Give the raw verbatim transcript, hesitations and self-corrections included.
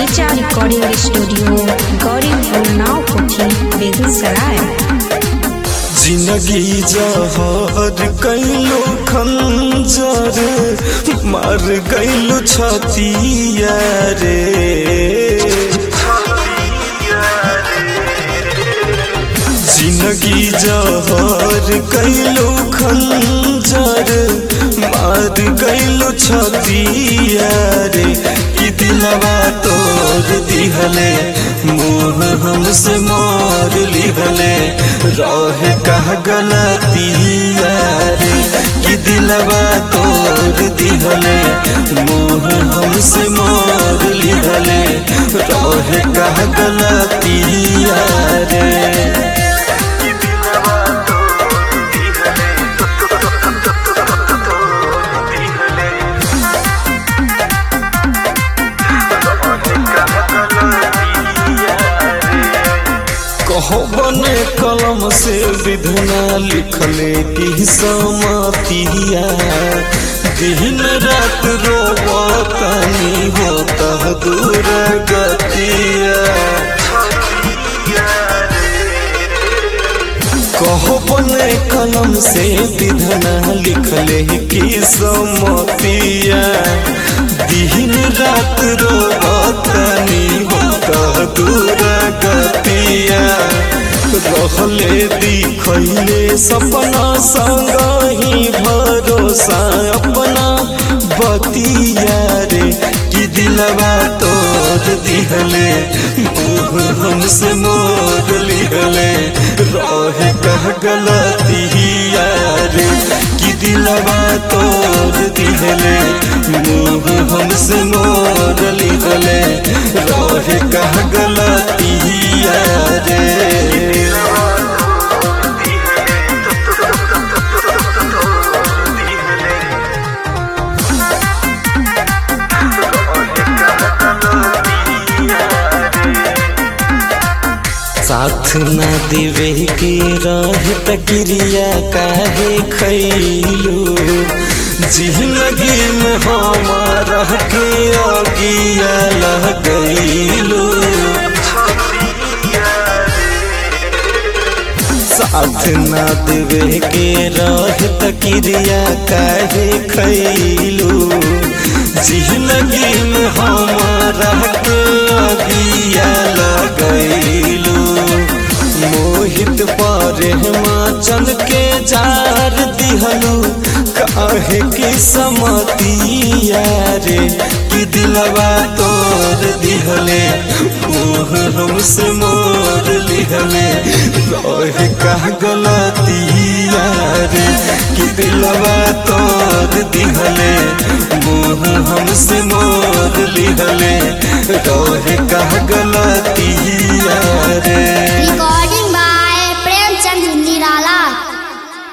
Mirza recording studio Gauripur Naokothi Begusarai. जिंदगी जहर कैलो खंजर मार गैलो छतिया रे। जिंदगी जहर कैलो खंजर मार गैलो छतिया रे। कि दिलवा तोड़ दिहले मुँह हमसे मार लिहले रहे कह गलतिया रे। कि दिलवा तोड़ दिहले मुँह हमसे मार लिहले रहे कह गलतिया रे। कहो बने कलम से विधना लिखले की समातिया दिन रात रोवतनी होता दूर गतिया। कहो बने कलम से विधना लिखले की समातिया दिन रात रोवतनी होता दूर गतिया। रहले दिखले सपना संग ही भरोसा अपना बतिया रे। कि दिलवा तोड़ दिहले मुँह हमसे मोर लिहले रहे कह गलतिया रे। कि दिलवा तोड़ दिहले मुँह हमसे मोर लिहले रहे कह गलतिया रे। साथ न देवे के रह तकिरिया काहे खैलू। जिंदगी में हमारा के अगिया लगैलू। साथ न देवे के रह तकिरिया काहे खैलू। जिंदगी में हमारा के अगिया लगैलू। मोहित पर हिमाचल के जार दिहलू काहे की समतिया रे। कि दिलवा तोड़ दिहले मुँह हमसे मोर लिहले रहे कह गलतिया रे। कि दिलवा तोड़ दिहले मुँह हमसे मोर लिहले रहे